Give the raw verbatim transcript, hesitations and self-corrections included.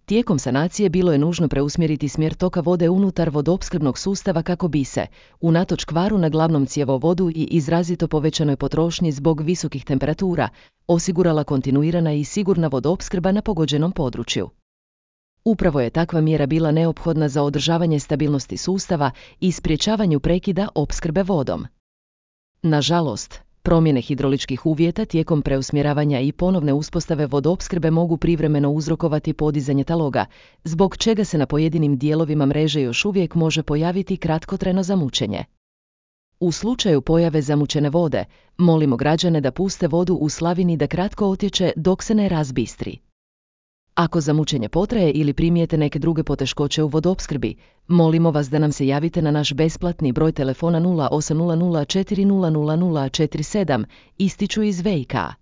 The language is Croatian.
Tijekom sanacije bilo je nužno preusmjeriti smjer toka vode unutar vodoopskrbnog sustava kako bi se, unatoč kvaru na glavnom cjevovodu i izrazito povećanoj potrošnji zbog visokih temperatura, osigurala kontinuirana i sigurna vodoopskrba na pogođenom području. Upravo je takva mjera bila neophodna za održavanje stabilnosti sustava i sprječavanju prekida opskrbe vodom. Nažalost, promjene hidroličkih uvjeta tijekom preusmjeravanja i ponovne uspostave vodoopskrbe mogu privremeno uzrokovati podizanje taloga, zbog čega se na pojedinim dijelovima mreže još uvijek može pojaviti kratkotrajno zamućenje. U slučaju pojave zamućene vode, molimo građane da puste vodu u slavini da kratko otječe dok se ne razbistri. Ako zamućenje potraje ili primijete neke druge poteškoće u vodoopskrbi, molimo vas da nam se javite na naš besplatni broj telefona nula osam nula nula četiri nula nula nula četiri sedam, ističu iz V I K-a.